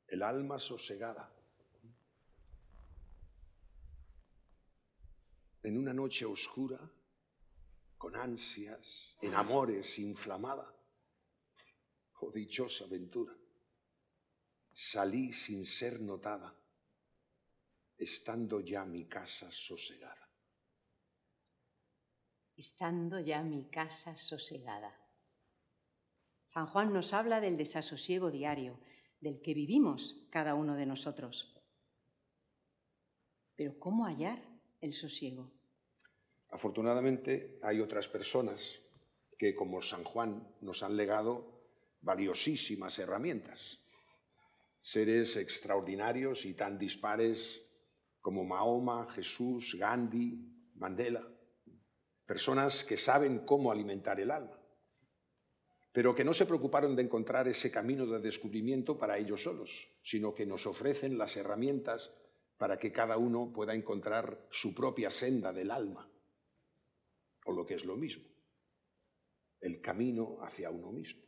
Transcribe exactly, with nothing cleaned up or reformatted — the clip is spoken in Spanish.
el alma sosegada. En una noche oscura, con ansias, en amores inflamada, oh dichosa ventura, salí sin ser notada, estando ya mi casa sosegada. Estando ya mi casa sosegada. San Juan nos habla del desasosiego diario, del que vivimos cada uno de nosotros. Pero ¿cómo hallar el sosiego? Afortunadamente hay otras personas que, como San Juan, nos han legado valiosísimas herramientas. Seres extraordinarios y tan dispares como Mahoma, Jesús, Gandhi, Mandela. Personas que saben cómo alimentar el alma, pero que no se preocuparon de encontrar ese camino de descubrimiento para ellos solos, sino que nos ofrecen las herramientas para que cada uno pueda encontrar su propia senda del alma, o lo que es lo mismo, el camino hacia uno mismo.